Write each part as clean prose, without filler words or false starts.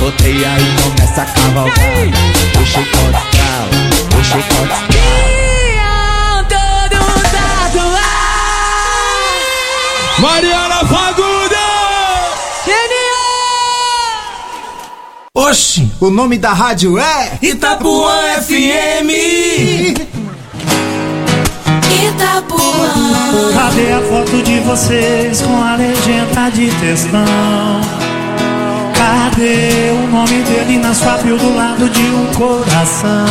rodeia e começa a cavalgar. O chicote estrala, o chicote estrala. Todos tatuados. Mariana Fagundes! Oxi, o nome da rádio é Itapuã FM. Itapuã. Cadê a foto de vocês com a legenda de textão? Cadê o nome dele na sua bio do lado de um coração?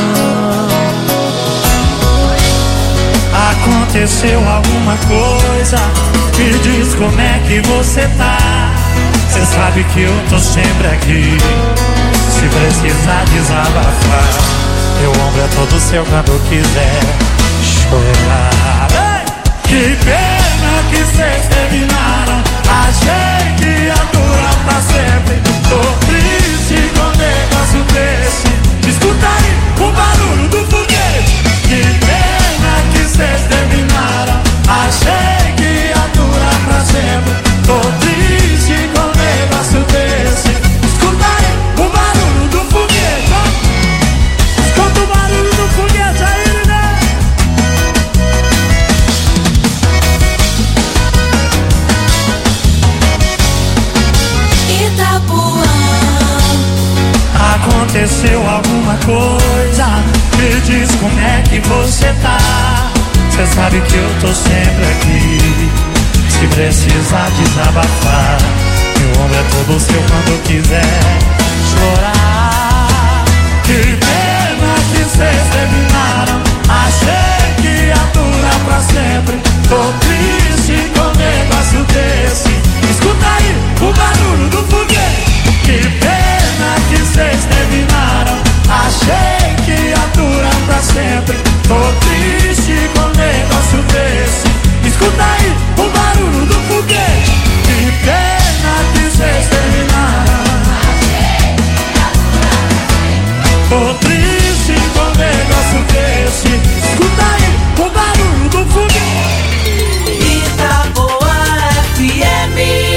Aconteceu alguma coisa? Me diz como é que você tá. Cê sabe que eu tô sempre aqui. Se precisar desabafar, meu ombro é todo seu quando quiser chorar. Que pena que cês terminaram. Achei que ia durar pra sempre. Tô triste com um negócio desse. Escuta aí o barulho do foguete. Que pena que cês terminaram. Achei que ia durar pra sempre. Tô triste com um negócio desse. Escuta aí o barulho do foguete. Escuta o barulho do foguete aí, né? Itapuã. Aconteceu alguma coisa? Me diz como é que você tá. Cê sabe que eu tô sempre aqui. Se precisar desabafar, meu ombro é todo seu quando quiser chorar. Que pena que cês terminaram. Achei que ia durar pra sempre. Tô triste com um negócio desse. Escuta aí o barulho do foguete. Que pena que cês terminaram. Achei que ia durar pra sempre. Tô triste com um negócio desse. Escuta aí o barulho do foguete. Que pena que cês terminaram. Tô triste com um negócio desse. Escuta aí o barulho do foguete. Itapuã FM.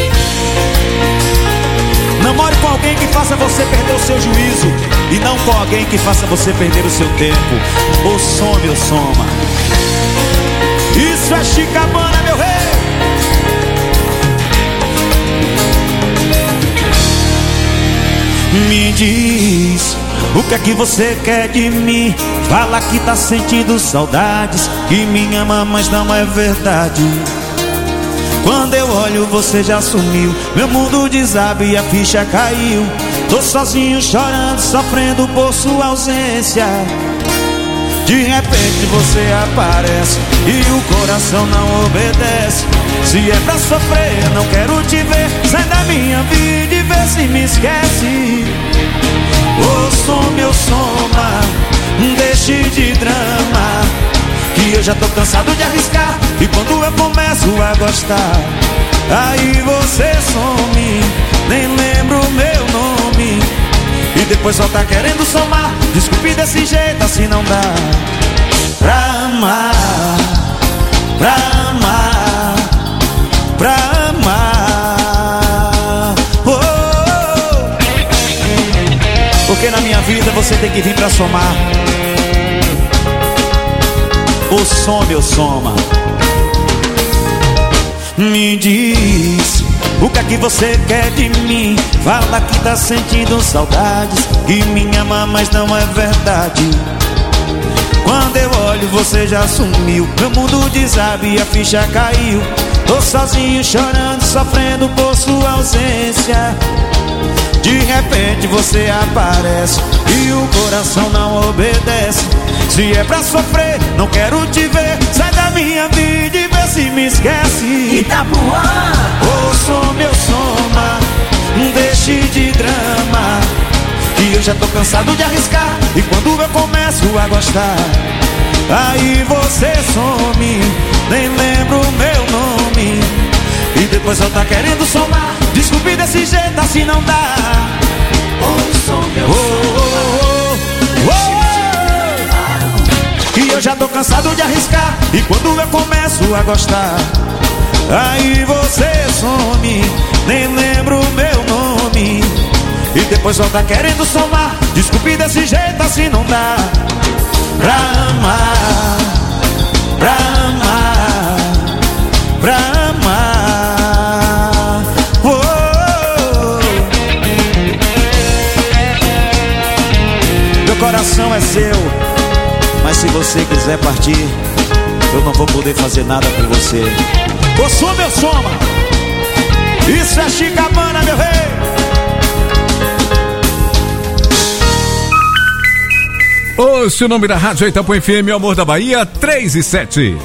Namore com alguém que faça você perder o seu juízo e não com alguém que faça você perder o seu tempo. Ou some ou soma. Isso é Chicabana, meu rei. Me diz, o que é que você quer de mim? Fala que tá sentindo saudades, que me ama, mas não é verdade. Quando eu olho você já sumiu, meu mundo desaba e a ficha caiu. Tô sozinho chorando, sofrendo por sua ausência. De repente você aparece e o coração não obedece. Se é pra sofrer, eu não quero te ver. Sai da minha vida e vê se me esquece. Ô some ou soma, deixe de drama, que eu já tô cansado de arriscar. E quando eu começo a gostar, aí você some, nem lembro o meu nome. E depois só tá querendo somar. Desculpe desse jeito, assim não dá. Pra amar, pra amar, pra amar. Oh, oh, oh. Porque na minha vida você tem que vir pra somar. Ou some ou soma. Me diz, o que é que você quer de mim? Fala que tá sentindo saudades, que me ama, mas não é verdade. Quando eu olho você já sumiu, meu mundo desaba e a ficha caiu. Tô sozinho chorando, sofrendo por sua ausência. De repente você aparece e o coração não obedece. Se é pra sofrer, não quero te ver. Sai da minha vida e vê se me esquece. Itapuã. Ou some ou soma, deixe de drama, que eu já tô cansado de arriscar. E quando eu começo a gostar, aí você some, nem lembro o meu nome. E depois só tá querendo somar. Desculpe desse jeito, assim não dá. Ou some ou soma. E eu já tô cansado de arriscar. E quando eu começo a gostar, aí você some, nem lembro o meu nome. e depois volta querendo somar. Desculpe, desse jeito assim não dá. Pra amar, pra amar, pra amar. Oh. Meu coração é seu, mas se você quiser partir, eu não vou poder fazer nada por você. Ô som, meu soma, isso é Chicabana, meu rei. Ouça o nome da Rádio Itapuã FM, o amor da Bahia, 3 e 7.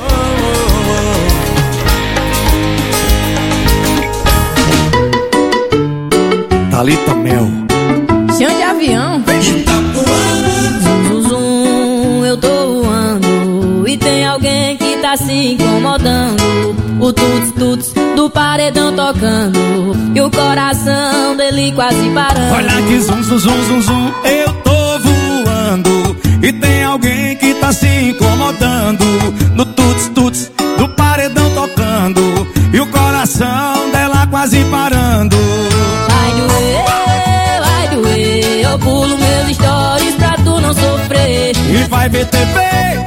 Thalita Mel. Chão de avião. Zum, zum, eu tô voando e tem alguém que tá se incomodando. O tuts, tuts do paredão tocando e o coração dele quase parando. Olha que zum, zum, zum, zum, zum, eu tô voando e tem alguém que tá se incomodando. No tuts, tuts do paredão tocando e o coração dela quase parando. Vai doer, eu pulo meus stories pra tu não sofrer. E vai ver TV,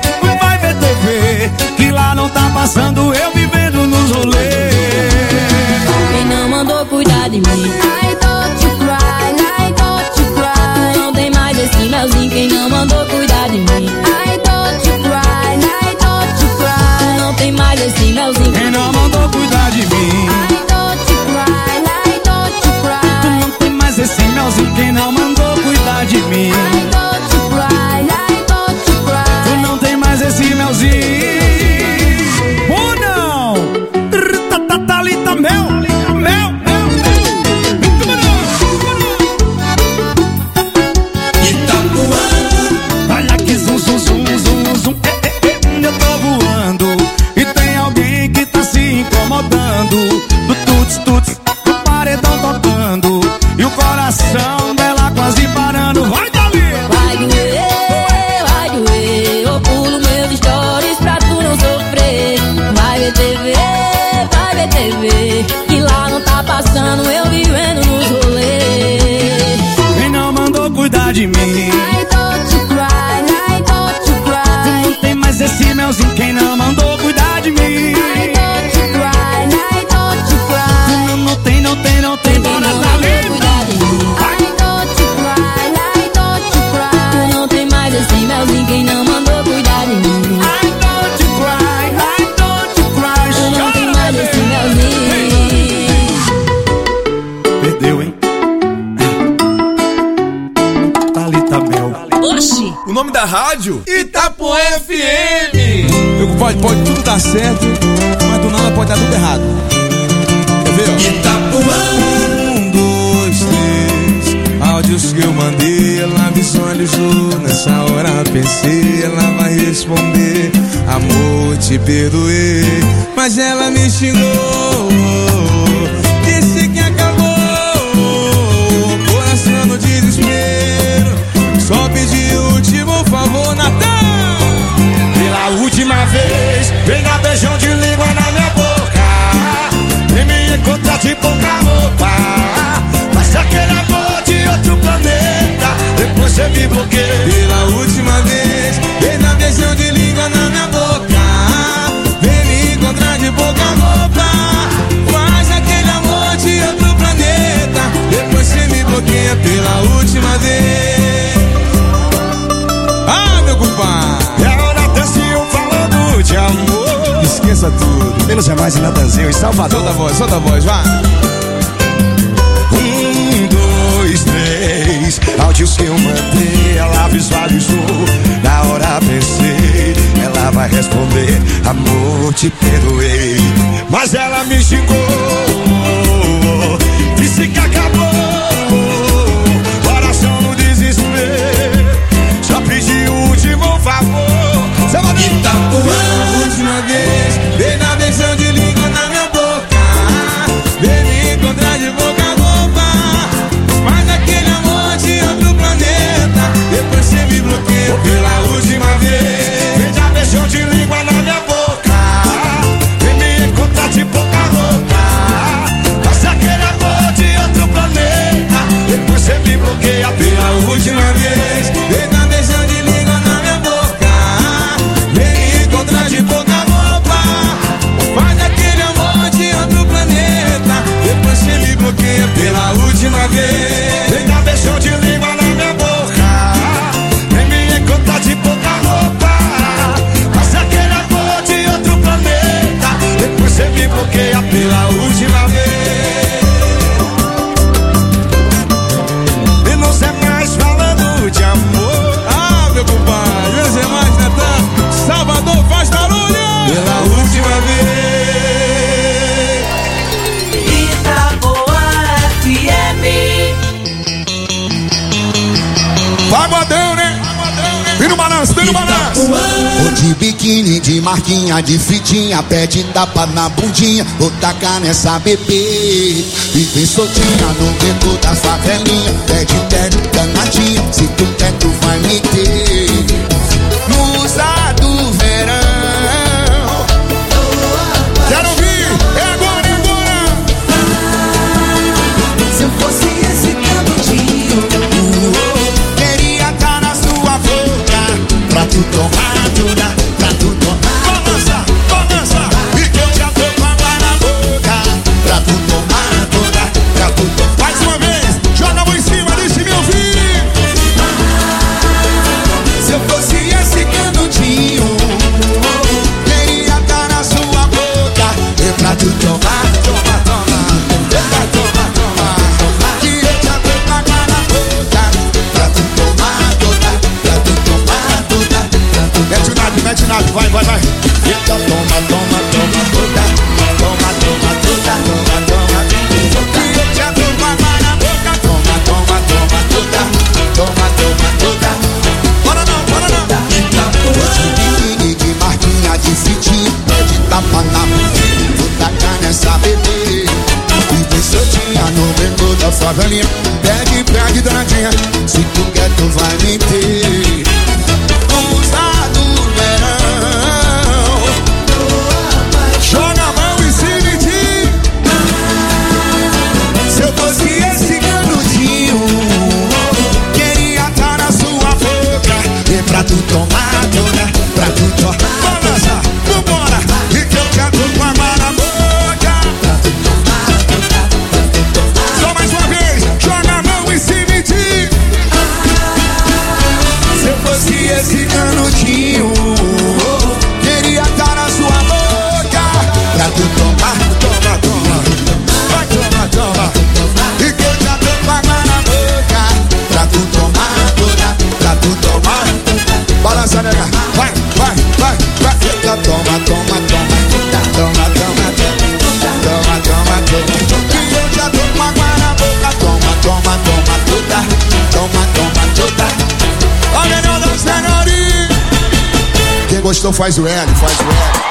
que lá não tá passando eu vivendo nos rolês. Quem não mandou cuidar de mim? I don't you cry, I don't you cry. Tu não tem mais esse melzinho. Quem não mandou cuidar de mim? I don't you cry, I don't you cry. Tu não tem mais esse melzinho. Quem não mandou cuidar de mim? I don't you cry, I don't you cry. Tu não tem mais esse melzinho. Quem não mandou cuidar de mim? I don't you cry, I don't you cry. Tu não tem mais esse melzinho. Ou não? Thalita Mel, Mel. Olha que zum, zum, zum, zum, zum. Eu tô voando e tem alguém que tá se incomodando. Do tuts, tuts, do paredão tocando e o coração dela quase parando. Vai, Dali! Vai doer, eu pulo meus stories pra tu não sofrer. Vai ver TV, que lá não tá passando eu vivendo nos rolês. Quem não mandou cuidar de mim? I don't you cry, I don't you cry. Não tem mais esse melzinho. Quem não mandou cuidar de mim? I don't you cry, I don't you cry. Não tem, Quem não mandou cuidar de mim? I don't you cry, I don't you cry. Tu não tem mais esse melzinho. Quem não mandou cuidar de mim? I don't you cry. Tu não tem mais esse melzinho. Perdeu, hein? Thalita Mel. Oxi! O nome da rádio? Itapuã FM. Pode tudo dar certo, mas do nada pode dar tudo errado. Quer ver, ó? Itapuã. 1, 2, 3. Áudios que eu mandei, ela visualizou. Nessa hora pensei, ela vai responder. Amor, te perdoei, mas ela me xingou. Disse que acabou. Coração no desespero. Só pedi o último favor, Natan. Pela última vez, vem dar beijão de língua na minha boca. Vem me encontrar de pouca roupa. Mas aquele amor de outro planeta, depois você me bloqueia. Pela última vez, vem dar beijão de língua na minha boca. Vem me encontrar de pouca roupa. Faz aquele amor de outro planeta, depois você me bloqueia pela última vez. Ah, meu compadre! É o Natanzinho falando de amor. Esqueça tudo. Menos é mais em Natanzinho em Salvador. Solta a voz, vai! 1, 2, 3. Áudios que eu mandei, ela visualizou. Na hora pensei, ela vai responder. Amor, te perdoei, mas ela me xingou. Disse que acabou. Coração no desespero. Só pedi o último favor. Itapuã, última vez, vem dar beijão de língua na minha boca. Vem me Pagodão, né? Vem no balanço, vem no balanço. Vou de biquíni, de marquinha, de fitinha, pede tapa na bundinha, vou tacar nessa bebê. E vem soltinha no beco da favelinha, pede danadinha, se tu quer tu vai me ter. Musa do verão. Quero ouvir, é agora, é agora. Se eu fosse esse canudinho, Queria estar na sua boca, pra tu tomar toda, pra tu tomar. Balança, balança. E que eu já tô com água na boca, pra tu tomar toda, pra tu tomar. Mais uma vez, joga a mão em cima, deixa me ouvir. Se eu fosse esse canudinho, queria estar na sua boca, e pra tu tomar, toma, toma, pra tomar, toma. Que eu já tô com água na boca, pra tu tomar toda, pra tu tomar toda, pra tu. Mete o nave, vai, vai, vai. Então toma, toma, toma toda, toma, toma toda, toma, toma. Que eu já tô com água na boca, toma, toma, toma toda, toma, toma toda. Bora não, bora não. De biquíni, de marquinha, de fitinha, de tapa na bundinha, vou tacar nessa bebê. E vem soltinha no beco da favelinha, pede danadinha, se tu quer tu vai me ter. Usa do verão. Joga a mão em cima de ti. Se eu fosse esse canudinho, queria estar na sua boca, e pra tu tomar toda, pra tu tomar. Balança, vambora. E que eu já tô com água na boca, pra tu tomar toda, pra tu tomar. Só mais uma vez, joga a mão em cima de ti. Se eu fosse esse canudinho, queria estar na sua boca, pra tu tomar, toma, toma, vai toma, toma. E que eu já tô com água na boca, pra tu tomar toda, pra tu tomar. Balança, nega. Vai, vai, vai, vai. Toma, toma, toma, toma, toma, toma, toma, toma, toma. Que eu já tô com água na boca, toma, toma, toma, toda, toma, toma, toda. A melhor das melhores. Quem gostou faz o L, faz o L.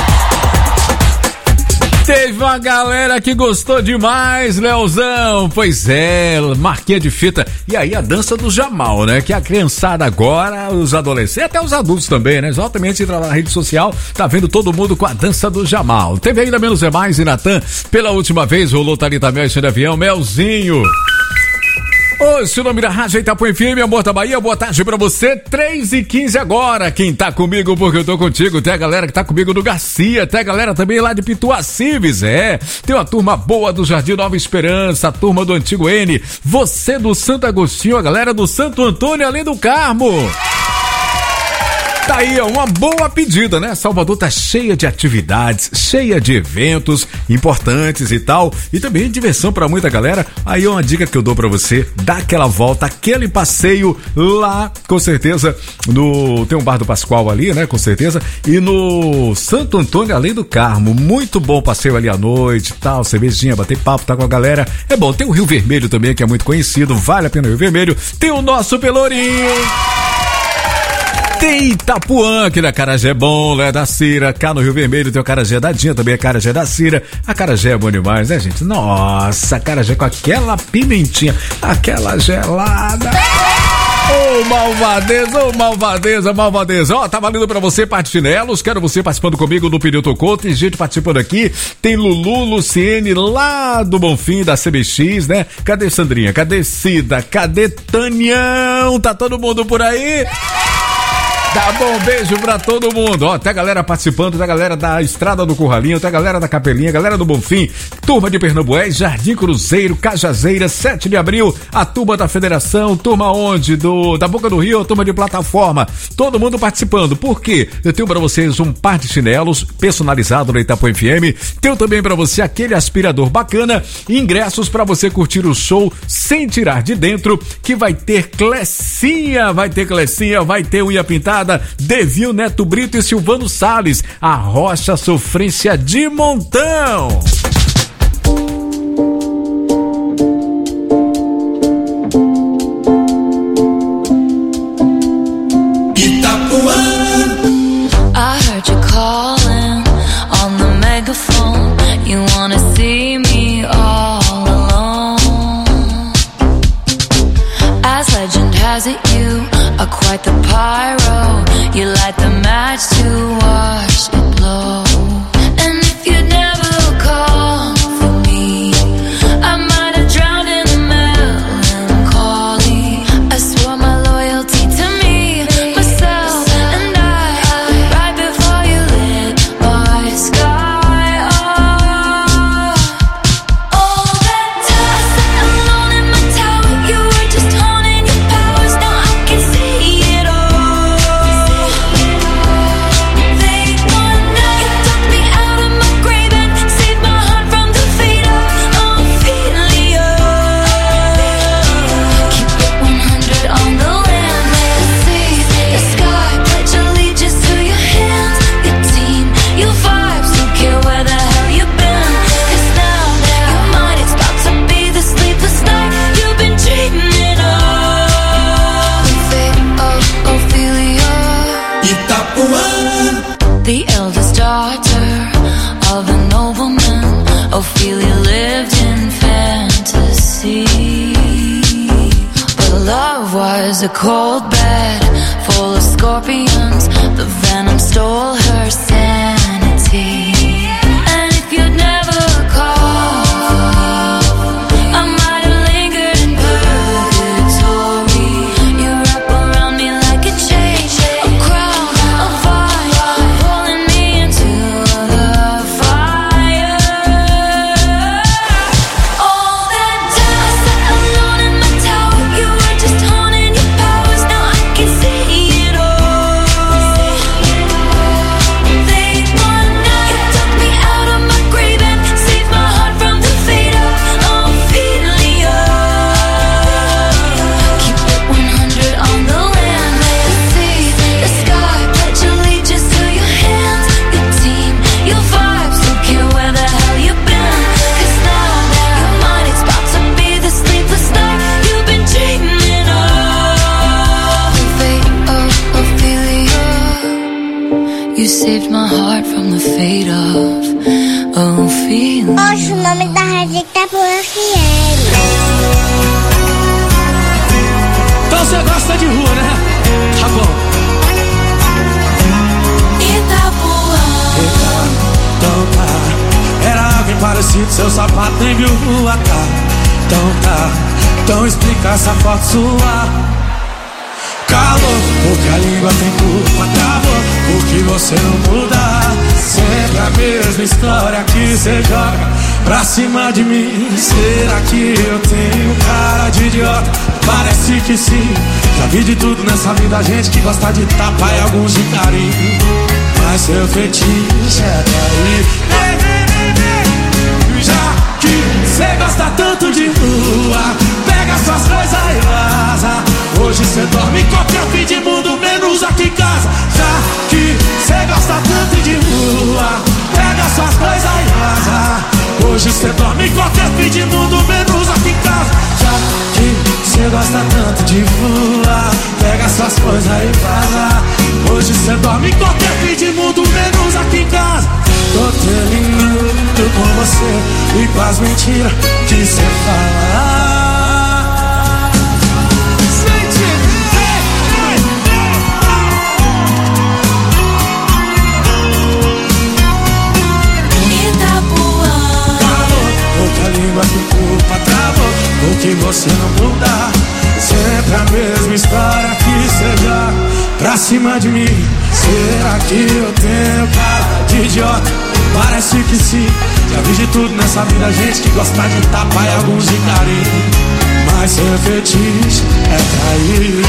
Teve uma galera que gostou demais, Leozão. Pois é, marquinha de fita. E aí a dança do Jamal, né? Que a criançada agora, os adolescentes, até os adultos também, né? Exatamente, entra na rede social, tá vendo todo mundo com a dança do Jamal. Teve ainda Menos é Mais e Natan. Pela última vez, rolou Thalita Mel e Avião, Melzinho. Esse é o nome da Rádio Itapuã FM, Amor da Bahia, boa tarde pra você, 3h15 agora. Quem tá comigo, porque eu tô contigo, tem a galera que tá comigo do Garcia, tem a galera também lá de Pituacives, tem uma turma boa do Jardim Nova Esperança, a turma do Antigo N, você do Santo Agostinho, a galera do Santo Antônio, além do Carmo. Tá aí, uma boa pedida, né? Salvador tá cheia de atividades, cheia de eventos importantes e tal, e também diversão pra muita galera. Aí uma dica que eu dou pra você, dá aquela volta, aquele passeio lá, com certeza, tem um Bar do Pascoal ali, né? Com certeza, e no Santo Antônio, além do Carmo, muito bom passeio ali à noite, tal, cervejinha, bater papo, tá com a galera, é bom. Tem o Rio Vermelho também, que é muito conhecido, vale a pena o Rio Vermelho, tem o nosso Pelourinho. Tem Itapuã, que na Acarajé é bom, lá é da Cira. Cá no Rio Vermelho tem o Acarajé da Dinha, também a Acarajé da Cira. A Acarajé é bom demais, né, gente? Nossa, a Acarajé com aquela pimentinha, aquela gelada. Ô, malvadeza, malvadeza. Ó, tá valendo pra você, parte chinelos. Quero você participando comigo do Pneu Tocou. Tem gente participando aqui. Tem Lulu, Luciene, lá do Bonfim, da CBX, né? Cadê Sandrinha? Cadê Cida? Cadê Tanião? Tá todo mundo por aí? Tá bom, beijo pra todo mundo. Ó, tem a galera participando, tem a galera da Estrada do Curralinho, tem a galera da Capelinha, galera do Bonfim, turma de Pernambués, Jardim Cruzeiro, Cajazeira, 7 de abril, a turma da Federação, turma onde? Da Boca do Rio, a turma de Plataforma. Todo mundo participando. Por quê? Eu tenho pra vocês um par de chinelos personalizado na Itapuã FM. Tenho também pra você aquele aspirador bacana e ingressos pra você curtir o show sem tirar de dentro, que vai ter Clecinha, vai ter unha pintada, Devil, Neto Brito e Silvano Salles, a Rocha Sofrência de Montão. legend has it you are quite the pyro. You light the match to watch it blow. And if you'd never call for me, I might have drowned in the melancholy. I swore my loyalty to me, myself, and I. Right before you lit my sky up. All that time I sat alone in my tower, you were just honing your powers. Now I can see it all. They want now you took me out of my grave and saved my heart from the fate of Ophelia. Keep it 100 on the land, let it see the sky. Pledge allegiance to your hands, your team, your vibes. Don't care where the hell you've been, 'cause now your mind is about to be the sleepless night you've been dreaming of. The fate of Ophelia. Itapuã, The eldest daughter of a nobleman, Ophelia lived in fantasy. But love was a cold bed full of scorpions. The venom stole her sanity. And if you'd never called, I might have lingered in purgatory. You wrap around me like a chain, a crown, a fire, pulling me into the fire. All that time I sat alone in my tower, you were just honing your powers. Now I can see it all. They want now you took me out of my grave and saved my heart from the fate of Ophelia. Keep it 100 on the land, let it see the sky. Pledge allegiance to your hands, your team, your vibes. Don't care where the hell you've been, 'cause now your mind is about to be the sleepless night you've been dreaming of. The fate of Ophelia. You saved my heart from the fate of Ophelia. Hoje o nome da rádio Itapuã FM. Então você gosta de rua, né? Tá bom. Itapuã. Então tá. Era alguém parecido, seu sapato nem viu rua, tá? Então tá. Então explica essa foto sua. Calor, porque a língua tem culpa, travou, porque você não muda. Sempre a mesma história que você joga pra cima de mim. Será que eu tenho cara de idiota? Parece que sim. Já vi de tudo nessa vida, gente que gosta de tapa e alguns de carinho. Mas seu fetiche é trair. Já que cê gosta tanto de rua, pega suas coisas e vaza. Hoje cê dorme em qualquer fim de mundo, menos aqui em casa. Já que cê gosta tanto de rua, pega suas coisas e vaza. Hoje cê dorme em qualquer fim de mundo, menos aqui em casa. Já que cê gosta tanto de rua, pega suas coisas e vaza. Hoje cê dorme em qualquer fim de mundo, menos aqui em casa. Tô terminando com você e com as mentiras que cê fala. Porque a língua que culpa travou, porque você não muda. Sempre a mesma história que cê joga pra cima de mim. Será que eu tenho cara de idiota? Parece que sim. Já vi de tudo nessa vida, gente que gosta de tapa e alguns de carinho. Mas seu fetiche é trair.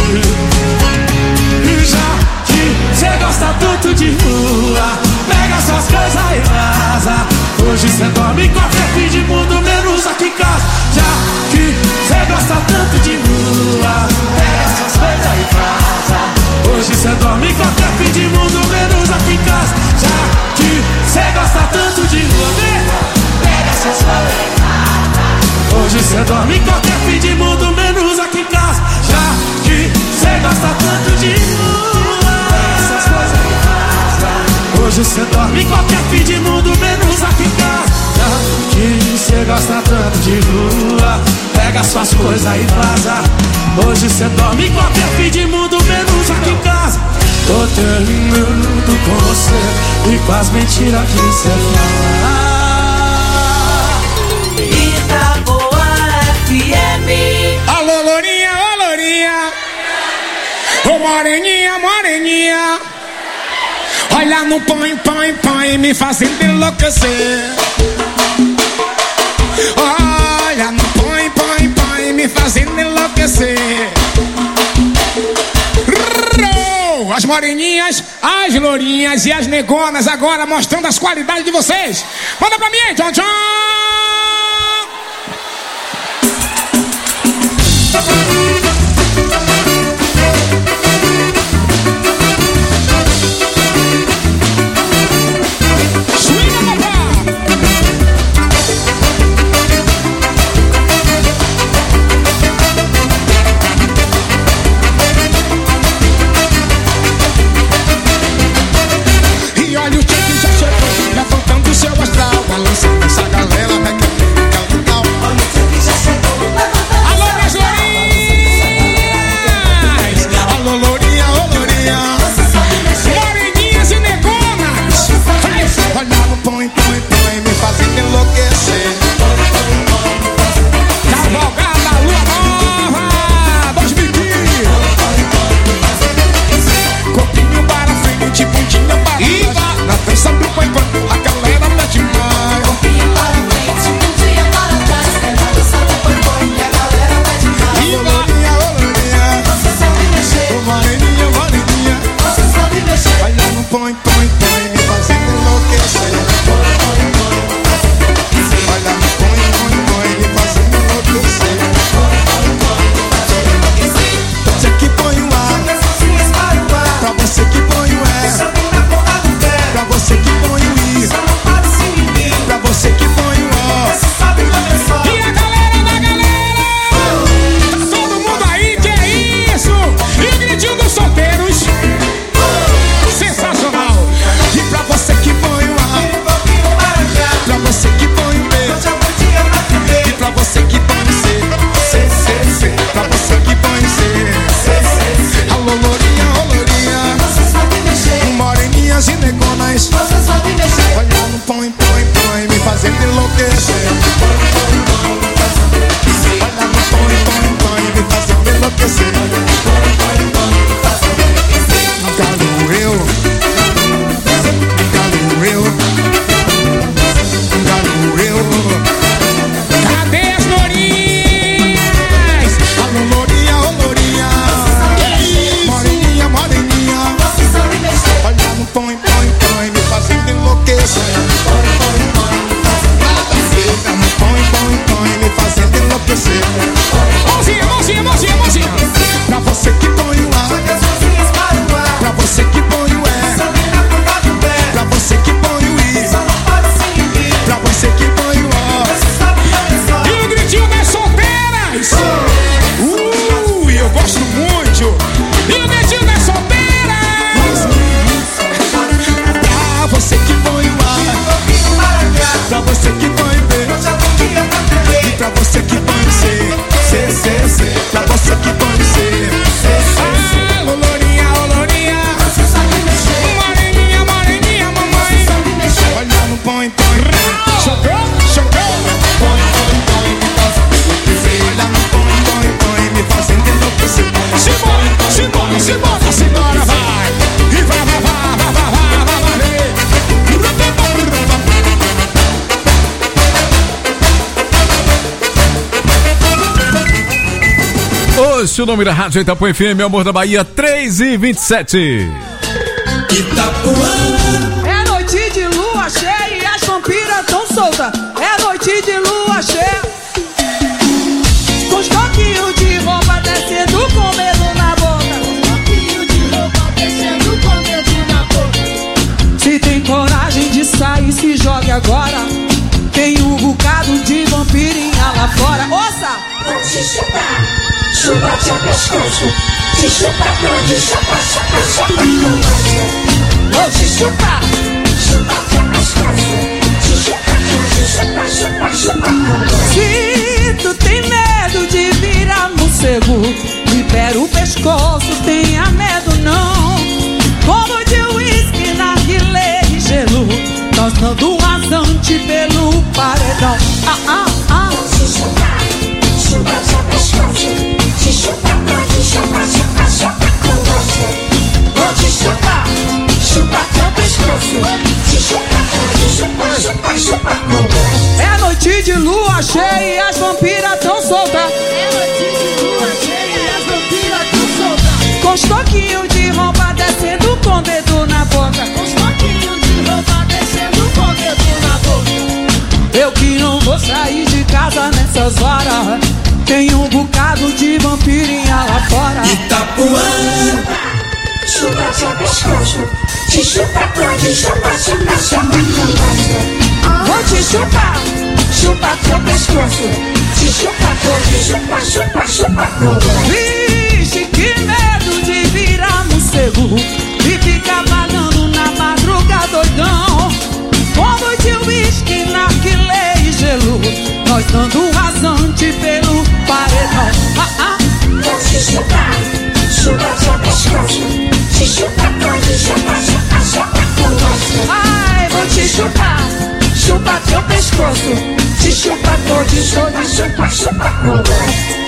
E já que cê gosta tanto de rua, pega suas coisas e vaza. Hoje cê dorme em qualquer fim de mundo, menos aqui em casa. Já que cê gosta tanto de rua, pega suas coisas e vaza. Hoje cê dorme em qualquer fim de mundo, menos aqui em casa. Já que cê gosta tanto de rua, pega suas coisas e vaza. Hoje cê dorme em qualquer fim de mundo, menos aqui em casa. Já que cê gosta tanto de rua, pega suas coisas e vaza. Hoje cê dorme em qualquer fim de mundo, menos aqui em casa. Já que cê gosta tanto de rua, pega suas coisas e vaza. Hoje cê dorme qualquer fim de mundo, menos aqui em casa. Tô terminando com você e com as mentiras que cê fala. Itapuã FM. Alô, lourinha, ô lourinha. Ô moreninha, moreninha. Olha no põe, põe, põe, me fazendo enlouquecer. Olha no põe, põe, põe, me fazendo enlouquecer. As moreninhas, as lourinhas e as negonas agora mostrando as qualidades de vocês. Manda pra mim, tchau, tchau. Balançando essa galera, legal. Alô, minhas lourinhas. Alô, lourinha, ô lourinha. Moreninhas e negonas. Olha no põe, põe, põe, me fazendo enlouquecer. Cavalgada, lua nova 2015. Corpinho para frente, pontinha para trás. Na dança do põe, põe, a galera mete mais. Põe, põe, põe, me fazendo enlouquecer. Olha, põe, põe, põe, me fazendo enlouquecer. Você que põe o A, pra você que põe o E, pra você que põe o I, pra você que põe o O. E a galera da galera, tá todo mundo aí, que é isso? E o gritinho dos solteiros. Sensacional! E pra você que põe o A, pra você que põe o B, e pra você que põe o C, pra você que põe o C. Alô, lourinha, ô lourinha, moreninhas e negonas. Olha no põe, põe, põe, me fazendo enlouquecer. Olha no põe, põe, põe, me fazendo enlouquecer. Cadê as lourinhas? Alô, lourinha, ô lourinha. Moreninha, moreninha. Olha no põe, põe, põe, me fazendo enlouquecer. Olha no põe, põe, põe, me fazendo enlouquecer. Mãozinha, mãozinha, mãozinha, mãozinha. Pra você que põe o A, pra você que põe o E, pra você que põe o I, pra você que põe o O. E o gritinho das solteiras. Eu gosto muito. E o gritinho das solteiras. Pra você que põe o A, pra você que põe o B, e pra você que põe o C, pra você que põe o C. Alô, lourinha, ô lourinha. Moreninha, moreninha, mamãe. Olha no põe, põe. Chocou, chocou. Põe, põe, põe, me fazendo enlouquecer. Olha no põe, põe, põe, me fazendo enlouquecer. Simbora, simbora, simbora, simbora, vai. E vai, vai, vai, vai, vai, vai, vai, vai. Hoje o nome da Rádio Itapuã FM, Amor da Bahia, 3h27. Itapuã. É noite de lua cheia e as vampiras tão soltas. É noite de lua cheia, com os toquinhos de roupa descendo com medo na boca. Toquinho de roupa descendo com medo na boca. Se tem coragem de sair, se jogue agora. Tem um bocado de vampirinha lá fora. Ouça! Vou te chutar, chupa teu pescoço. Te chupa todo, chupa, chupa, chupa. Vou te chupar, chupa teu pescoço. Te chupa todo, chupa, chupa, chupa. Se Tu tem medo de virar morcego, libera o pescoço, tenha medo não. Como de uísque, narguilé e gelo, nós dando um rasante pelo paredão. Se chupar, chupa seu pescoço. Se chupar, pode chupar, chupar, chupar com gosto. Vou te chupar, chupa teu pescoço. Se chupar, pode chupar, chupar, chupar com gosto. É noite de lua cheia e as vampiras tão soltas. É noite de lua cheia e as vampiras tão soltas. Com estoquinho de roupa descendo com o dedo na boca. Com estoquinho de roupa descendo com o dedo na boca. Eu que não vou sair de casa nessas horas, tem um bocado de vampirinha lá fora. Itapuã, chupa seu pescoço. Se chupar, pode chupar, chupar, chupar com gosto. Vou te chupar, chupa teu pescoço. Se chupar, pode chupar, chupar, chupar com gosto. Vixe, que medo de virar morcego e ficar balando na madrugada doidão. Como de uísque, narguilé e gelo, nós dando um rasante pelo paredão. Vou te chupar, chupa seu pescoço. Se chupar, pode chupar, chupar, chupar com gosto. Ai, vou te chupar, chupa teu pescoço. Se chupar, pode chupar, chupar, chupar com gosto.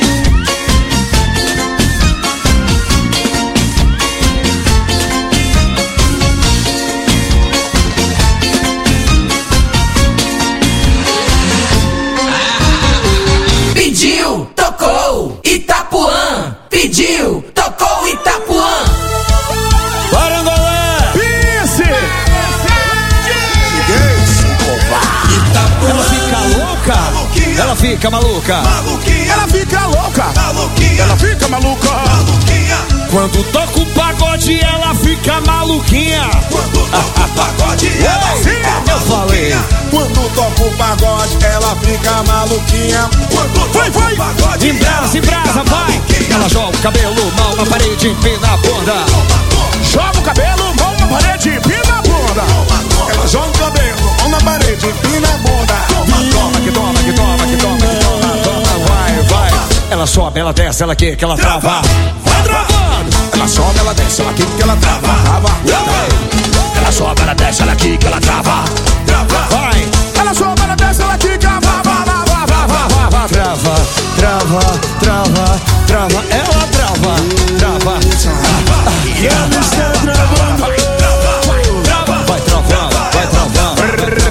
pediu, tocou, Itapuã. Pediu, tocou, Itapuã. Parangolé! Pense! Ela fica louca, ela fica maluca, Ela fica louca, ela fica maluca. quando toca o pagode ela fica maluquinha. Quando toca o pagode, ela fica Eu falei, Quando toca o pagode, ela fica maluquinha. Quando toca o pagode, em brasa, vai. Ela joga o cabelo, mão na parede, empina a bunda. joga o cabelo, mão na parede, empina a bunda. Ela joga o cabelo, mão na parede, empina a bunda. Toma, que toma, que toma, que toma, que toma, toma, vai, vai. Ela sobe, ela desce, ela quica, ela trava. Vai travando. Ela sobe, ela desce, ela quica, ela trava. Ela sobe, ela desce, ela quica, ela trava. Vai. Ela sobe, ela desce, ela quica, Trava, trava, trava, trava. Ela trava, trava. E ela está travando. Vai travando, vai travando.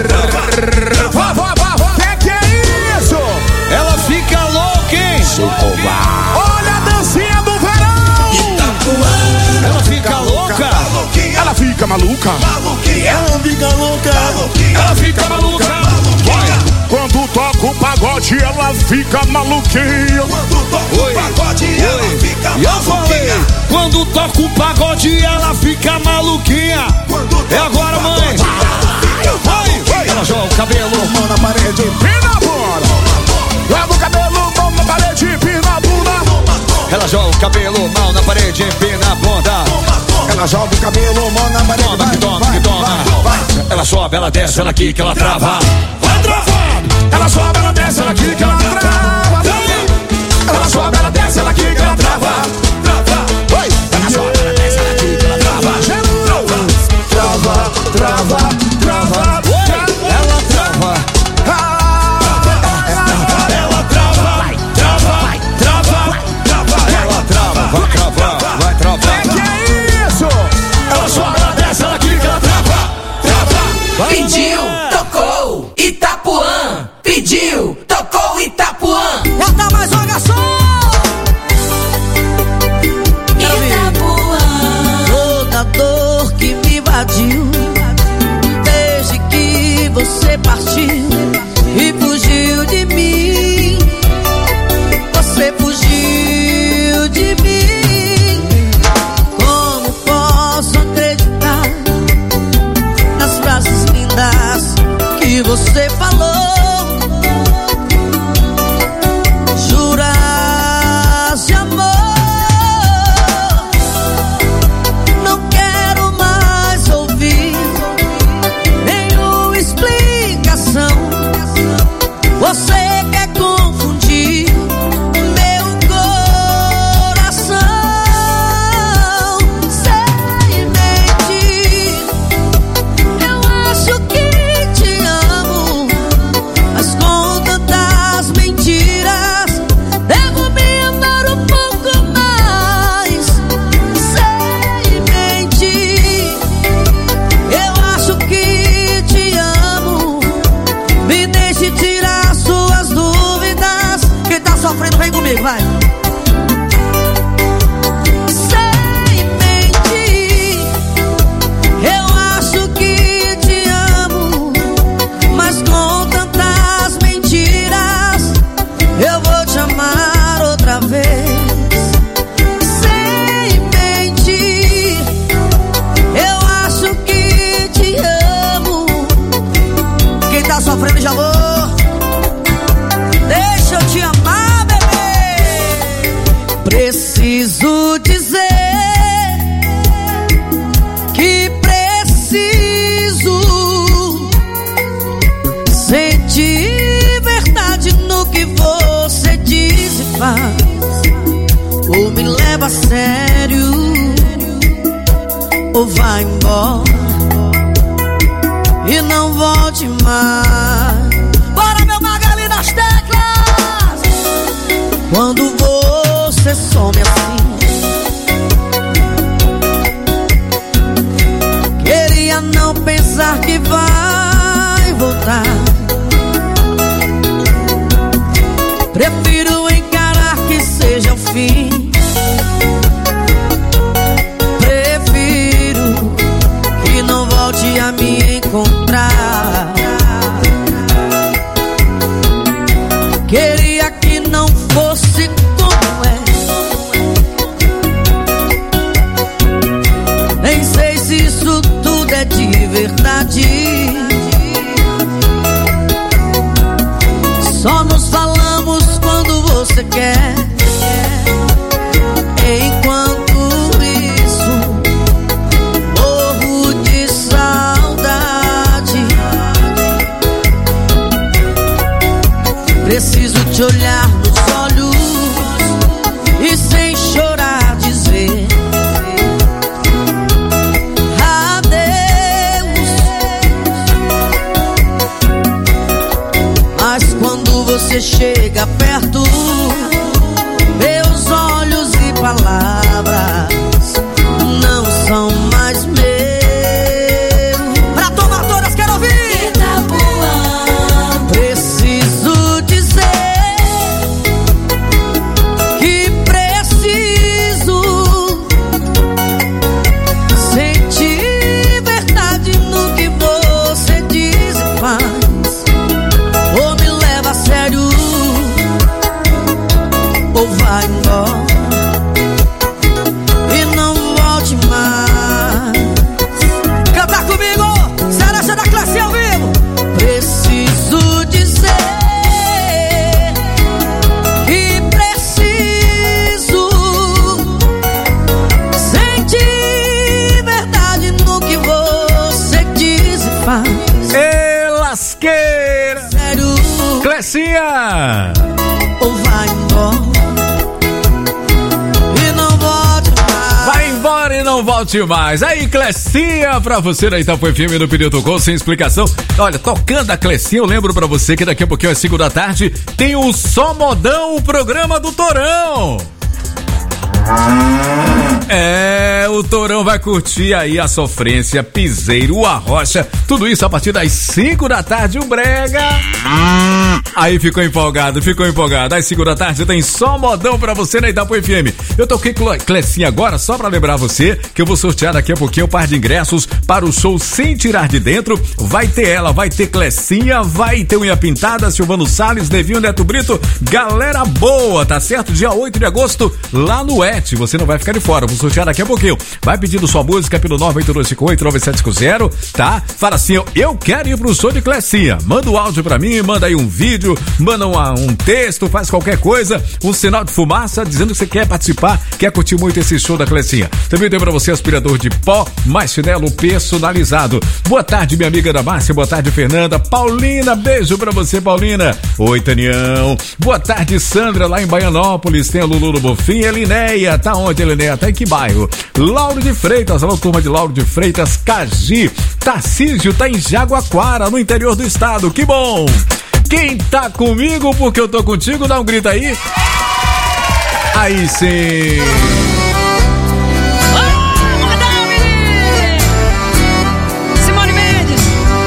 Que é isso? Ela fica louca, hein? Olha a dancinha do verão. Itapuã, Ela fica louca. Ela fica maluca. Ela fica louca. Ela fica maluca. Vai. Quando toca o pagode, ela fica maluquinha. Quando toca o pagode, ela fica E eu falei, quando toca o pagode, ela fica maluquinha. É agora, mãe. Vai. Ela joga o cabelo, mão na parede, empina a bunda. Joga o cabelo, mão na parede, empina a bunda. ela joga o cabelo, mão na parede, empina a bunda. Ela joga o cabelo, mão na parede. Toma, que toma, que toma. Ela sobe, ela desce, ela quica, ela trava. Vai travando. Ela sobe, ela desce, ela quica, ela trava. Ela sobe, ela desce, ela quica, ela trava. Ela sobe, ela desce, ela quica, ela trava. Trava, trava, trava. Ela trava. Ela trava, trava, trava, trava. Ela trava, vai travar, vai travar. Que é isso? Ela sobe, ela desce, ela quica, ela trava. pediu, tocou, Itapuã. Pediu, tocou, Itapuã. leva a sério ou vai embora e não volte mais. Bora, meu Magali das teclas! Quando você some assim, queria não pensar que vai voltar. Prefiro encarar que seja o fim. Prefiro que não volte a me encontrar. Queria que não fosse como é. Nem sei se isso tudo é de verdade. Só nos falamos quando você quer. Enquanto isso, morro de saudade. Preciso te olhar nos olhos e sem chorar dizer adeus. Mas quando você chega perto, meus olhos e palavras não são mais meus. Pra tomar todas, quero ouvir! Itapuã. Preciso dizer que preciso sentir verdade no que você diz e faz. Ou me leva a sério ou vai embora e não volte mais. Cantar comigo, Cereja da Classe ao vivo. Preciso dizer que preciso sentir verdade no que você diz e faz. Ê, lasqueira! Sério, Clecinha! ou vai embora e não volte mais. Vai embora e não volte mais. Aí, Clecinha, pra você da Itapuã FM no Pedido Tocou, sem explicação. Olha, tocando a Clecinha, eu lembro pra você que daqui a pouquinho às 5 da tarde tem o Só Modão, o programa do Torão. É, o Torão vai curtir aí a sofrência, piseiro, o arrocha, tudo isso a partir das 5 da tarde, o brega. Aí ficou empolgado. Às 5 da tarde tem Só Modão pra você na Itapuã FM. Eu toquei Clecinha agora só pra lembrar você que eu vou sortear daqui a pouquinho um par de ingressos para o show Sem Tirar de Dentro. Vai ter ela, vai ter Clecinha, vai ter Unha Pintada, Silvano Salles, Nevinho Neto Brito, galera boa, tá certo? Dia 8 de agosto, lá no ET. Você não vai ficar de fora, vou sortear daqui a pouquinho. Vai pedindo sua música pelo 98258-9750, tá? Fala assim, eu quero ir pro show de Clecinha. Manda o áudio pra mim, manda aí um vídeo, manda um texto, faz qualquer coisa, um sinal de fumaça, dizendo que você quer participar, quer curtir muito esse show da Clecinha. Também tem pra você aspirador de pó, mais chinelo personalizado. Boa tarde, minha amiga da Márcia, boa tarde, Fernanda. Paulina, beijo pra você, Paulina. Oi, Tanião. Boa tarde, Sandra, lá em Baianópolis. Tem a Lulu no Bofim, Elinéia. Tá onde, Elinéia? Tá em que bairro? Lauro de Freitas, alô, turma de Lauro de Freitas, Caji. Tarcísio tá em Jaguaquara, no interior do estado. Que bom! Quem tá comigo porque eu tô contigo, dá um grito aí. Aí sim. Simone Mendes.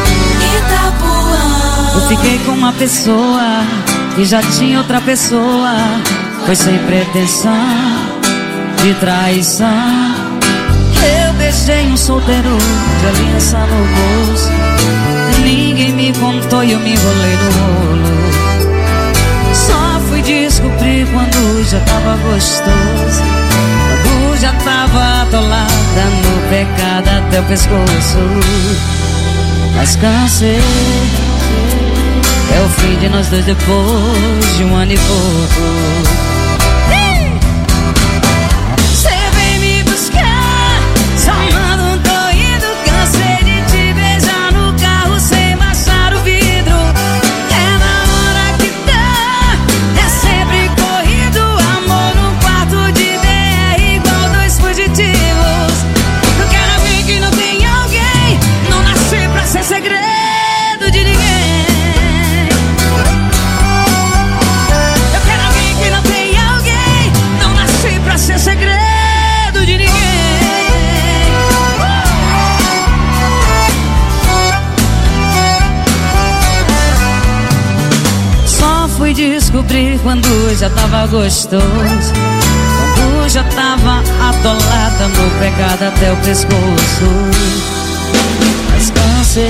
Eu fiquei com uma pessoa e já tinha outra pessoa. Foi sem pretensão de traição. Eu beijei um solteiro de aliança no bolso. Ninguém me contou e eu me enrolei no rolo. Só fui descobrir quando já tava gostoso, quando já tava atolada no pecado até o pescoço. Mas cansei, é o fim de nós dois depois de um ano e pouco. quando já tava gostoso, quando já tava atolada no pecado até o pescoço. Mas cansei,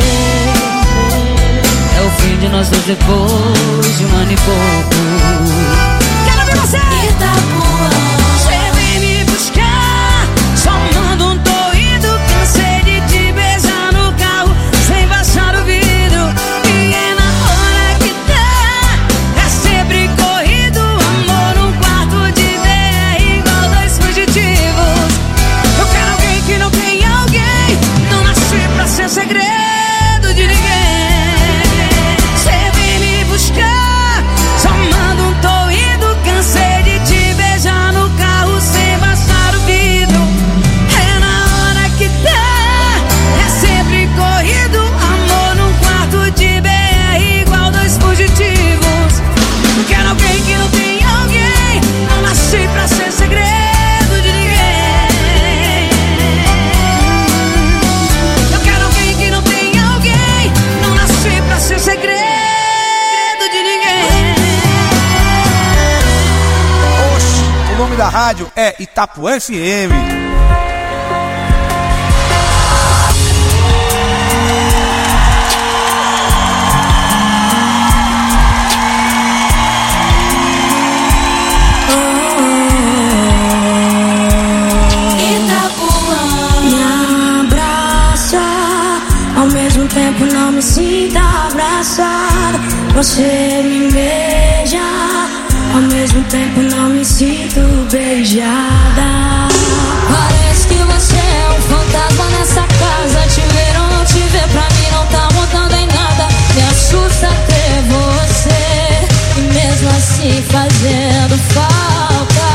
é o fim de nós dois depois de um ano e pouco. Quero ver você! Itapuã, você vem me buscar, só manda um tô indo, cansei de te beijar no carro, sem baixar o vidro. E é na hora que dá, é sempre corrido, amor num quarto de DR igual dois fugitivos. Eu quero alguém que não tem alguém, não nasci pra ser segredo de ninguém. Você vem me buscar, só manda um tô indo, cansei de te beijar no carro sem baixar o vidro. É na hora que dá, é sempre corrido, amor num quarto de BR igual dois fugitivos. Eu quero alguém que não tem alguém, não nasci pra ser segredo de ninguém. Eu quero alguém que não tem alguém, não nasci pra ser segredo de ninguém. Oxe, o nome da rádio é Itapuã FM. Me abraça, ao mesmo tempo não me sinta abraçada. Você me beija, ao mesmo tempo não me sinto beijada. Parece que você é um fantasma nessa casa. Te ver ou não te ver, pra mim não tá mudando em nada. Me assusta ter você, e mesmo assim fazendo falta.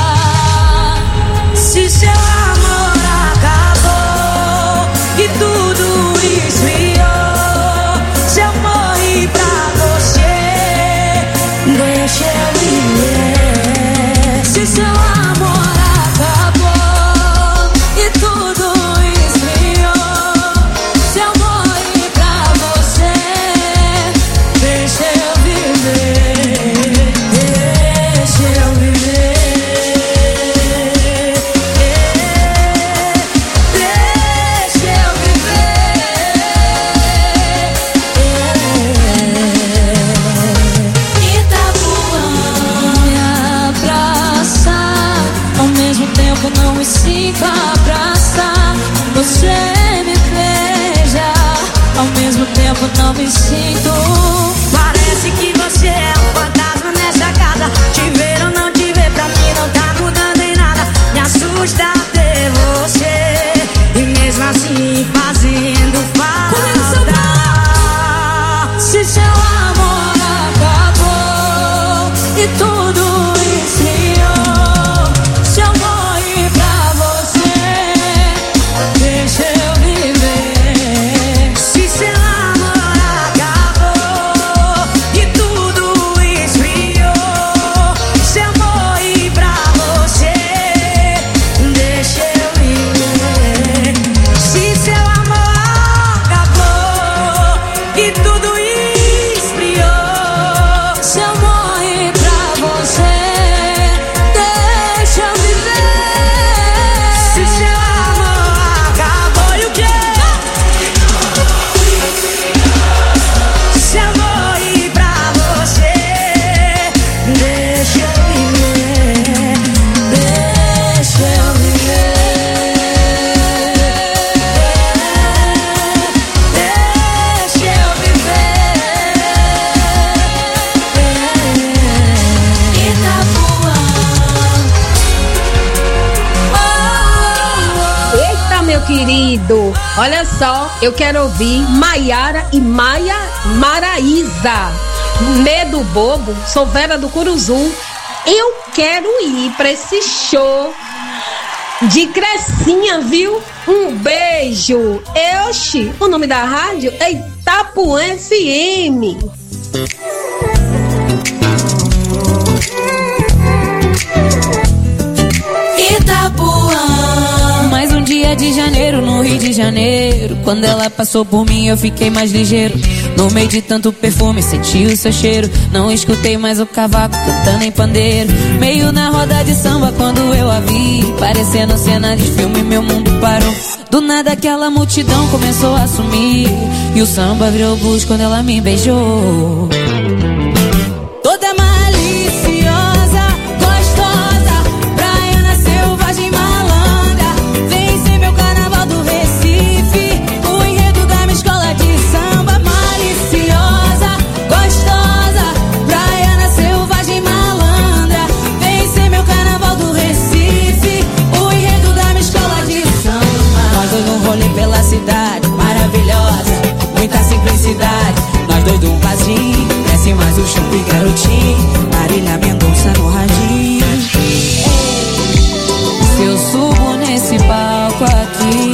Se seu amor acabou e tudo esfriou, se eu morri pra você, deixa eu viver. Se seu amor acabou e tudo esfriou, se eu morri pra você, deixa eu viver. Deixa eu viver. Deixa eu viver. Itapuã, me abraça, ao mesmo tempo não me sinto abraçar. Você me beija, ao mesmo tempo não me sinto. Parece que você é um fantasma nessa casa. Te ver ou não te ver, pra mim não tá mudando em nada. Me assusta ter você, e mesmo assim fazendo falta. Se seu amor acabou e tudo esfriou, se eu morri pra você, deixa eu viver. Se seu amor acabou e tudo esfriou, se eu morri pra você, deixa eu viver. Se seu amor acabou e tudo esfriou, se eu morri pra você, deixa eu viver. Se seu amor acabou e o quê? Se eu morri pra você, deixa eu viver. Deixa eu viver. Deixa eu viver. Itapuã. Eita, meu querido, olha só, eu quero ouvir Maiara e Maraísa. Medo bobo, sou Vera do Curuzu. Eu quero ir pra esse show de Crecinha, viu? Um beijo. Oxi, o nome da rádio é Itapuã FM. Itapuã. Mais um dia de janeiro no Rio de Janeiro. Quando ela passou por mim eu fiquei mais ligeiro. No meio de tanto perfume senti o seu cheiro. Não escutei mais o cavaco cantando em pandeiro. Meio na roda de samba quando eu a vi, parecendo cena de filme, meu mundo parou. Do nada aquela multidão começou a sumir, e o samba virou blues quando ela me beijou. Toda maliciosa, gostosa, praiana, selvagem, malandra, vem ser meu carnaval do Recife, o enredo da minha escola de samba. Maliciosa, gostosa, praiana, selvagem, malandra, vem ser meu carnaval do Recife, o enredo da minha escola de samba. Nós dois num rolê pela cidade, maravilhosa, muita simplicidade. Nós dois de um vasinho, desce mais o chupi garotinho, Marília Mendonça no radinho. Se eu subo nesse palco aqui,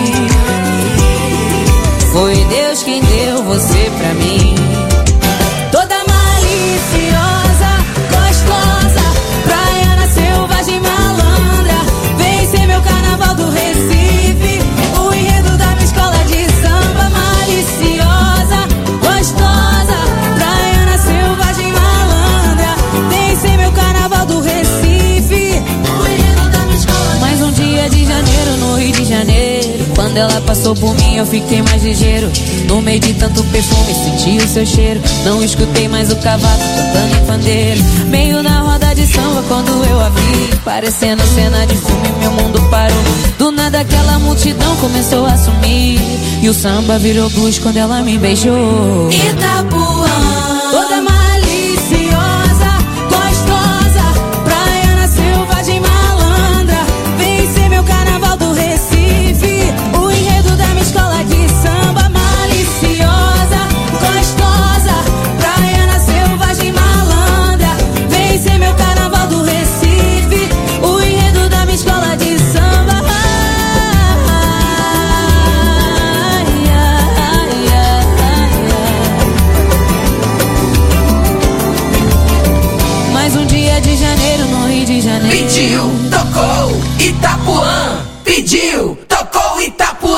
foi Deus quem deu você pra mim. Toda maliciosa, gostosa, praiana, selvagem, malandra, vem ser meu carnaval do Recife, o enredo da minha escola de samba. Maliciosa, gostosa, praiana, selvagem, malandra, vem ser meu carnaval do Recife, o enredo da minha escola. Mais um dia de janeiro no Rio de Janeiro, quando ela passou por mim eu fiquei mais ligeiro. No meio de tanto perfume senti o seu cheiro. Não escutei mais o cavaco cantando em pandeiro. Meio na roda de samba quando eu a vi, parecendo cena de filme, meu mundo parou. Do nada aquela multidão começou a sumir, e o samba virou blues quando ela me beijou. Itapuã, toda maliciosa, gostosa, praiana, selvagem, malandra, vem ser meu carnaval do Recife, o enredo da minha escola de samba. Maliciosa, gostosa, praiana, selvagem, malandra, vem ser meu carnaval do Recife, o enredo da minha escola de samba. Mais um dia de janeiro no Rio de Janeiro. Pediu, tocou, Itapuã. Pediu, tocou, Itapuã.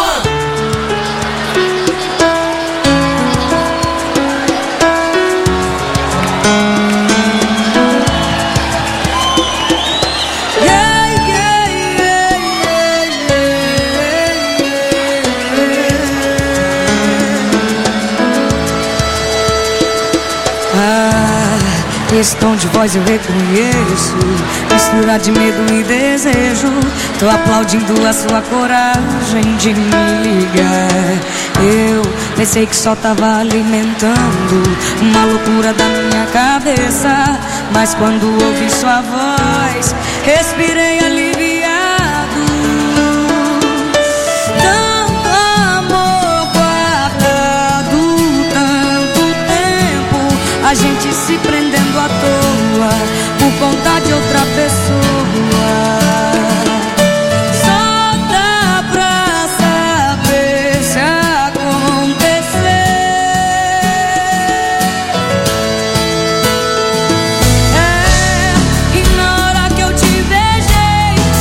Esse tom de voz eu reconheço, mistura de medo e desejo. Tô aplaudindo a sua coragem de me ligar. Eu pensei que só tava alimentando uma loucura da minha cabeça, mas quando ouvi sua voz, respirei aliviado. Tanto amor guardado, tanto tempo, a gente se prendendo à toa por conta de outra pessoa. Só dá pra saber se acontecer. É, e na hora que eu te beijei,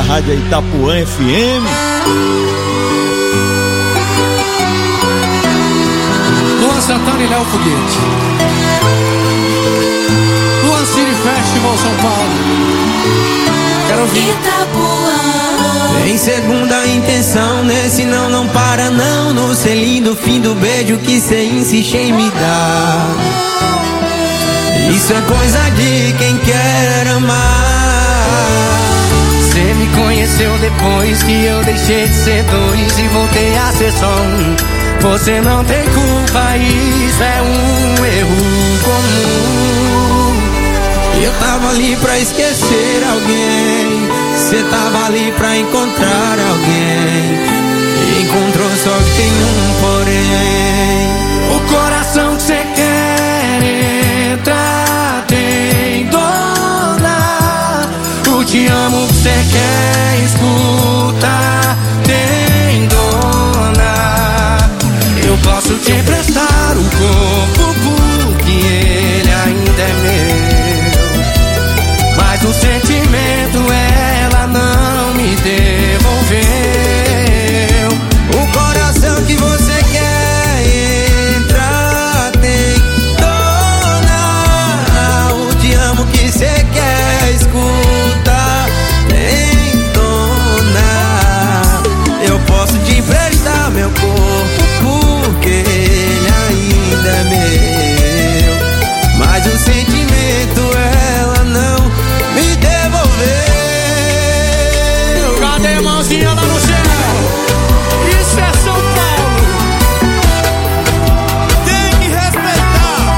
rádio Itapuã FM. Luan Santana e Léo Foguete. Luan City Festival São Paulo. Quero ouvir. Tem segunda intenção, nesse não para não. No selinho do fim do beijo que cê insiste em me dar. Isso é coisa de quem quer amar. Cê me conheceu depois que eu deixei de ser dois e voltei a ser só um. Você não tem culpa, isso é um erro comum. Eu tava ali pra esquecer alguém, cê tava ali pra encontrar alguém. Encontrou só que tem um porém. O coração que cê quer entrar tem dona. O te amo que cê quer escutar tem dona. Eu posso te emprestar o corpo porque ele ainda é meu, mas o sentimento ela não me devolveu. O coração que você quer entrar tem dona. O te amo que você quer escutar tem dona. Eu posso te emprestar meu corpo porque ele ainda é meu, mas o sentimento ela não me devolveu. Cadê a mãozinha lá no céu? Isso é São Paulo. Tem que respeitar.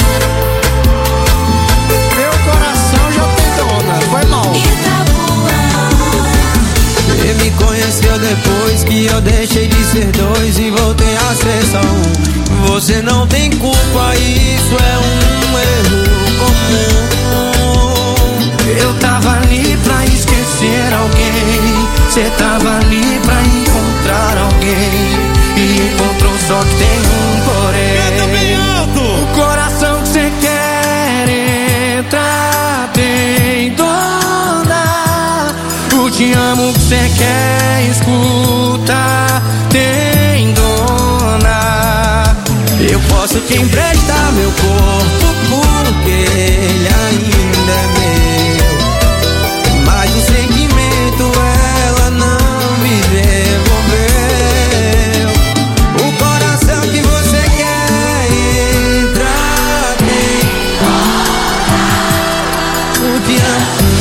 Meu coração já tem dona, foi mal. Você me conheceu depois que eu deixei de ser dois e voltei a ser só um. Você não tem culpa, isso é um erro comum. Eu tava ali pra esquecer alguém, cê tava ali pra encontrar alguém, e encontrou só que tem um porém. O coração que cê quer entrar tem dona. O te amo que cê quer escutar tem dona. Eu posso te emprestar meu corpo porque ele ainda é meu, mas o sentimento ela não me devolveu. O coração que você quer entrar tem o te amo.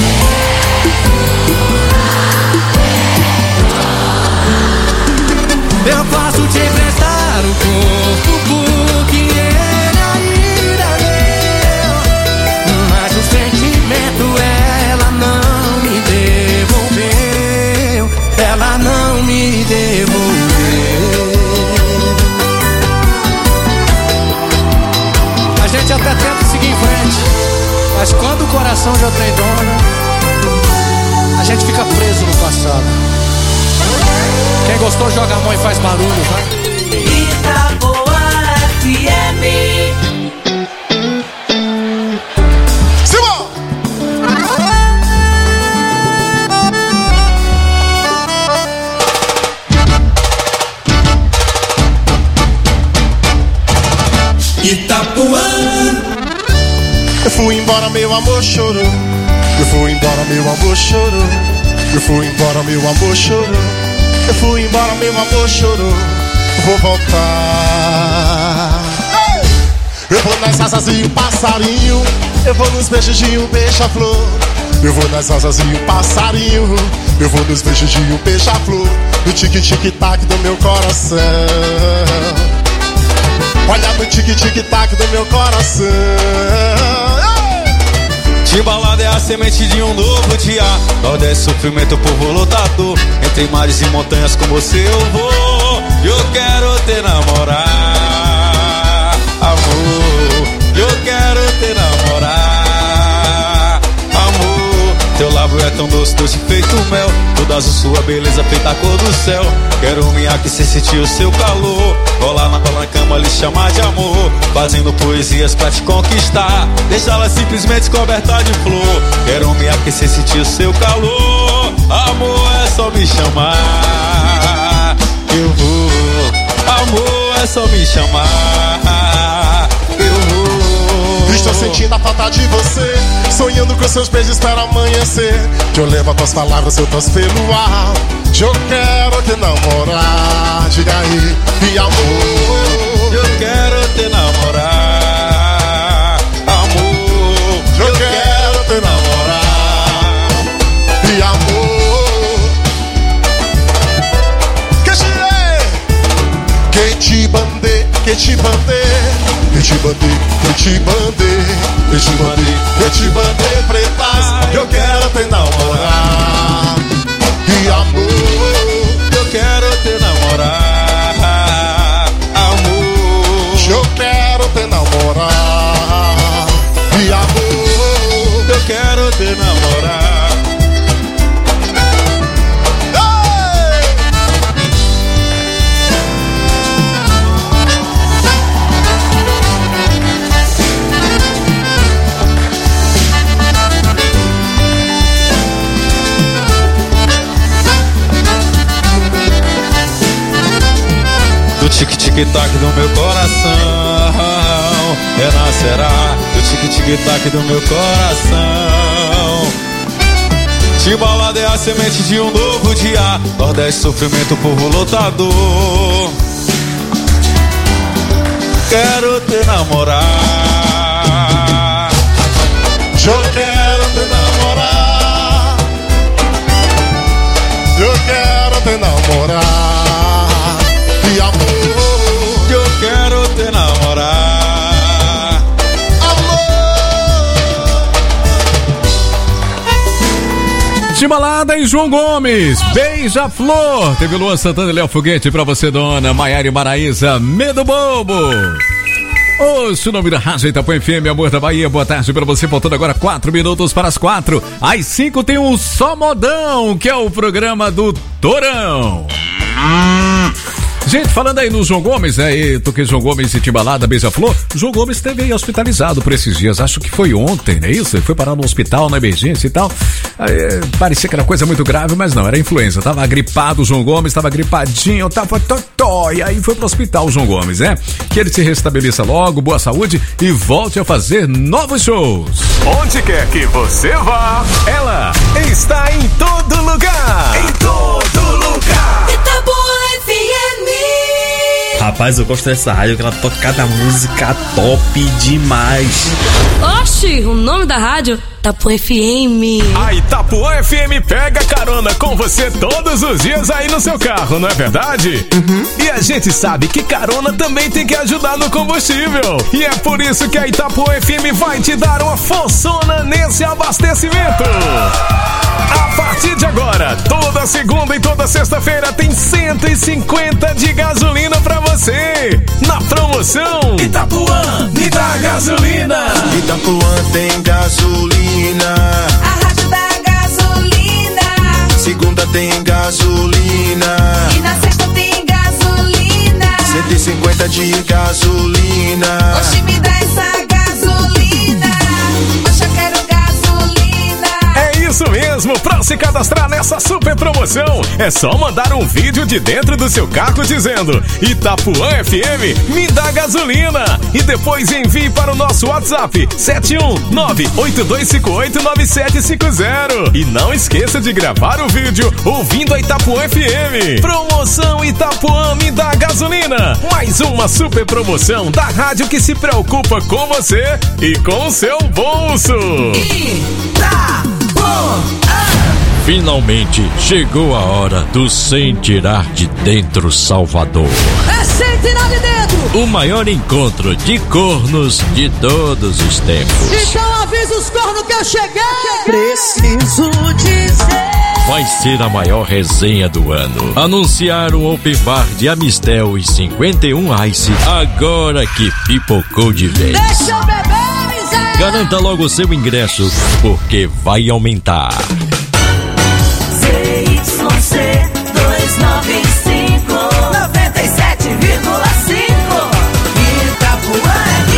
Eu posso te emprestar o corpo porque ele ainda é meu, mas o sentimento ela não me devolveu. Ela não me devolveu. A gente até tenta seguir em frente, mas quando o coração já tem dona, a gente fica preso no passado. Quem gostou joga a mão e faz barulho, vai. Itapuã FM. Simão! Itapuã. Eu fui embora, meu amor chorou. Eu fui embora, meu amor chorou. Eu fui embora, meu amor chorou. Eu fui embora, meu amor chorou. Vou voltar. Ei! Eu vou nas asas e o passarinho. Eu vou nos beijos de um beija-flor. Eu vou nas asas e o passarinho. Eu vou nos beijos de um beija-flor. No tique-tique-tac do meu coração. Olha no tique-tique-tac do meu coração. Timbalada é a semente de um novo dia. Nordeste sofrimento, povo lutador. Entre mares e montanhas com você eu vou. Eu quero te namorar, amor. Eu quero te namorar, amor. Teu lábio é tão doce, doce feito mel. Toda azul sua beleza feita a cor do céu. Quero me aquecer, sentir o seu calor. Rolar na cama, lhe chamar de amor. Fazendo poesias pra te conquistar. Deixá-la simplesmente coberta de flor. Quero me aquecer, sentir o seu calor, amor. Sentindo a falta de você, sonhando com seus beijos para amanhecer. Que eu levo as tuas palavras, eu tosse pelo ar. Eu quero te namorar, diga aí, e amor. Eu quero te namorar, amor. Eu quero te namorar, e amor. Que te bandei, que te bandei, que te bandei, que te bandei, que te bandei, que te bandei pretas. Eu quero te namorar, e amor. Eu quero te namorar, amor. Eu quero te namorar, e amor. Eu quero te namorar. Do tic-tic-tac do meu coração renascerá. Do tic-tic-tac do meu coração. Timbalada é a semente de um novo dia. Nordeste, sofrimento, povo lutador. Quero te namorar. Eu quero te namorar. Eu quero te namorar, e amor. Eu quero te namorar, Timbalada e João Gomes, Beija-Flor. Teve Luan Santana e Léo Foguete pra você, dona Maiara e Maraísa, Medo Bobo. Ouça o nome da Rádio Itapuã FM, amor da Bahia. Boa tarde pra você, faltando agora 4 minutos para as 4. Às 5 tem um Só Modão, que é o programa do Torão. Gente, falando aí no João Gomes, né? Eu toquei João Gomes e Timbalada, Beija-Flor. O João Gomes esteve aí hospitalizado por esses dias. Acho que foi ontem, não é isso? Ele foi parar no hospital, na emergência e tal. Parecia que era coisa muito grave, mas não, era influenza. Tava gripado o João Gomes, tava gripadinho, tava totó. E aí foi pro hospital o João Gomes, né? Que ele se restabeleça logo, boa saúde e volte a fazer novos shows. Onde quer que você vá, ela está em todo lugar. Em todo lugar. Itapuã FM. Rapaz, eu gosto dessa rádio que ela toca cada música top demais. Oxi, o nome da rádio? Itapuã FM. A Itapuã FM pega carona com você todos os dias aí no seu carro, não é verdade? E a gente sabe que carona também tem que ajudar no combustível. E é por isso que a Itapuã FM vai te dar uma forçona nesse abastecimento. A partir de agora, toda segunda e toda sexta-feira tem 150 de gasolina pra você. Na promoção Itapuã, me dá gasolina. Itapuã tem gasolina. A rádio da gasolina. Segunda tem gasolina. E na sexta tem gasolina. 150 de gasolina. Oxi, me dá essa gasolina. Oxe, eu quero gasolina. É isso mesmo, pra se cadastrar nessa super promoção, é só mandar um vídeo de dentro do seu carro dizendo Itapuã FM, me dá gasolina. E depois envie para o nosso WhatsApp 71982589750. E não esqueça de gravar o vídeo ouvindo a Itapuã FM. Promoção Itapuã, me dá gasolina. Mais uma super promoção da rádio que se preocupa com você e com o seu bolso. Finalmente chegou a hora do Sem Tirar de Dentro Salvador. É sem tirar de dentro! O maior encontro de cornos de todos os tempos. Então avisa os cornos que eu cheguei! Preciso dizer. Vai ser a maior resenha do ano. Anunciar o Open Bar de Amistel e 51 Ice agora que pipocou de vez. Deixa eu beber, miséria! Garanta logo o seu ingresso, porque vai aumentar. ZYC 295 97,5 Itapuã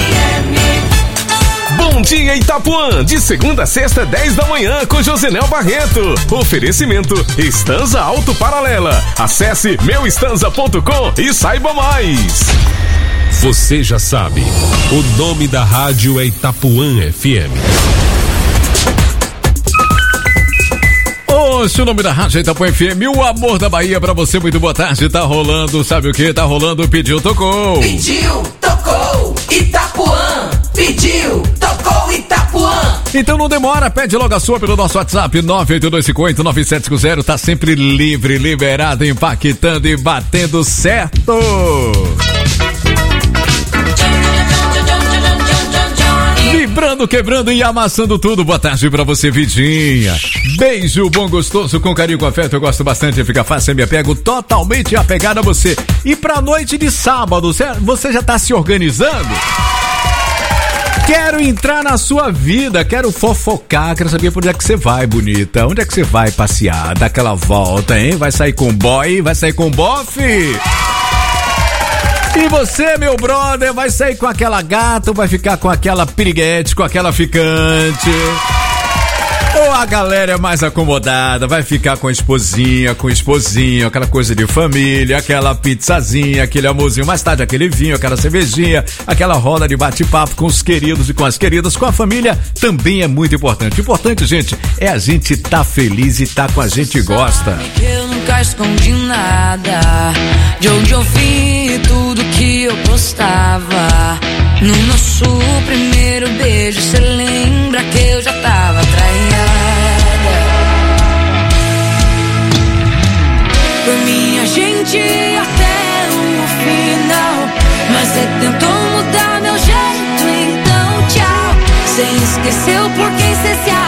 FM. Bom dia, Itapuã! De segunda a sexta, 10 da manhã, com Josenel Barreto. Oferecimento Estanza Auto Paralela. Acesse meuestanza.com e saiba mais. Você já sabe, o nome da rádio é Itapuã FM. Se o nome da rádio é Itapuã FM, o amor da Bahia pra você, muito boa tarde, tá rolando, sabe o que? Tá rolando, pediu, tocou. Pediu, tocou, Itapuã. Pediu, tocou, Itapuã. Então não demora, pede logo a sua pelo nosso WhatsApp 982589750, tá sempre livre, liberado, impactando e batendo certo. Vibrando, quebrando e amassando tudo. Boa tarde pra você, Vidinha. Beijo bom, gostoso, com carinho, com afeto. Eu gosto bastante, fica fácil, eu me apego totalmente apegado a você. E pra noite de sábado, você já tá se organizando? Quero entrar na sua vida, quero fofocar, quero saber por onde é que você vai, bonita. Onde é que você vai passear, dar aquela volta, hein? Vai sair com boy, vai sair com bofe? E você, meu brother, vai sair com aquela gata ou vai ficar com aquela piriguete, com aquela ficante? Ou a galera é mais acomodada, vai ficar com a esposinha, com o esposinho, aquela coisa de família, aquela pizzazinha, aquele amorzinho, mais tarde aquele vinho, aquela cervejinha, aquela roda de bate-papo com os queridos e com as queridas, com a família, também é muito importante. O importante, gente, é a gente tá feliz e tá com a gente gosta. Eu nunca escondi nada, de onde eu vi tudo que eu postava. No nosso primeiro beijo, cê lembra que eu já tava traída. Por mim a gente ia até o final, mas cê tentou mudar meu jeito, então tchau. Cê esqueceu por quem cê se